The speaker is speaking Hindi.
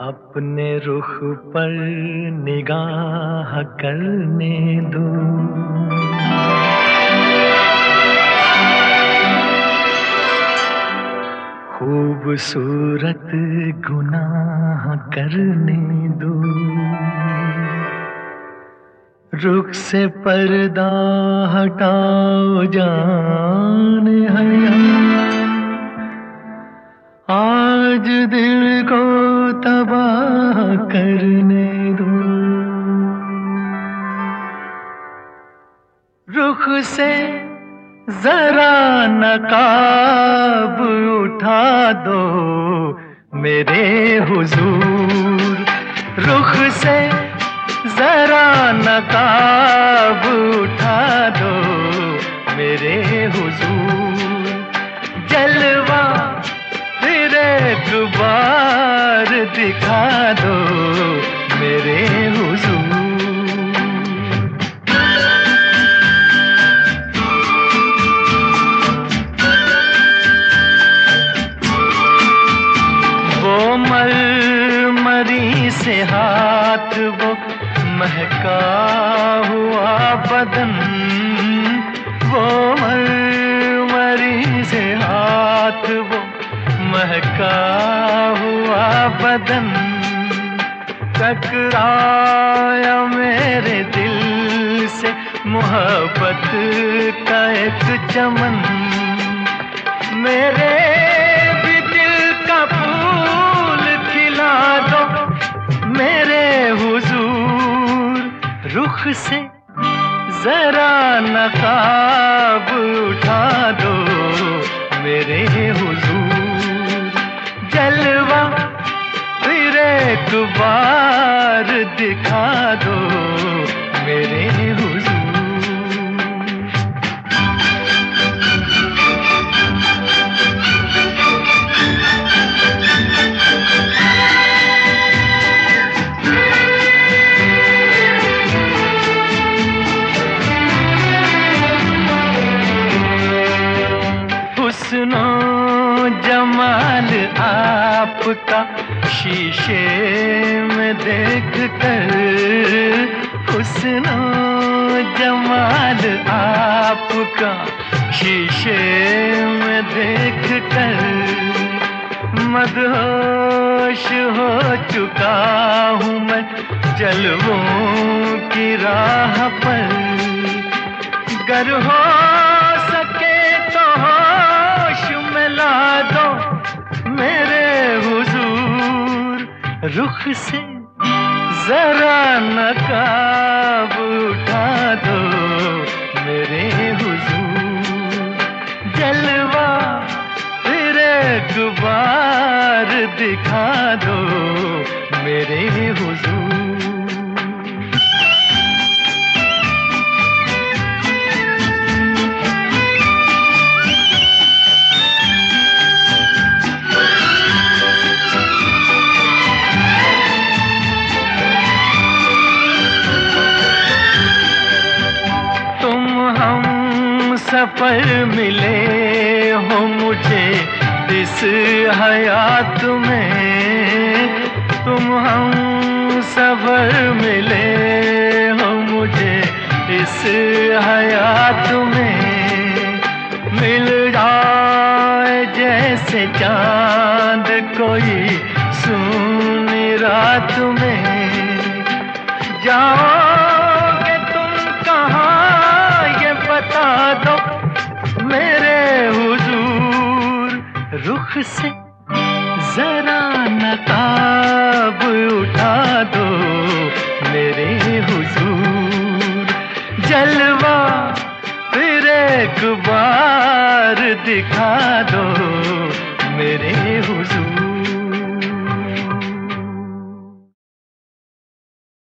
अपने रुख पर निगाह करने दो। खूबसूरत गुनाह करने दो। रुख से पर्दा हटाओ जान हया, आज दिल को तबाह करने दो। रुख से जरा नकाब उठा दो मेरे हुजूर। रुख से जरा नकाब उठा दो मेरे हुजूर। जलवा फिर एक बार दिखा दो मेरे हुजूर। वो मरमरी से हाथ, वो महका हुआ बदन, वो मरमरी से हाथ, वो महका हुआ बदन, टकराया मेरे दिल से मोहब्बत का एक चमन। मेरे भी दिल का फूल खिला दो मेरे हुजूर। रुख से जरा नकाब उठा दो मेरे हुजूर। जलवा फिर एक बार दिखा दो मेरे हुजूर। हुस्नो जमाल आपका शीशे में देख कर, हुस्नो जमाल आपका शीशे में देख कर, मदहोश हो चुका हूँ मैं जलवों की राह पर। गर हो सके तो होश में ला दो मेरे हुजूर। रुख से जरा नकाब उठा दो मेरे हुजूर। जलवा फिर एक बार दिखा दो मेरे हुजूर। सफर मिले हो मुझे इस हयात में, तुम हम सफर मिले हो मुझे इस हयात में। मिल जाए जैसे चांद कोई सुनी रात में, जाओगे तुम कहाँ ये बता दो मेरे हुजूर। रुख से जरा नकाब उठा दो मेरे हुजूर। जलवा फिर एक बार दिखा दो मेरे हुजूर।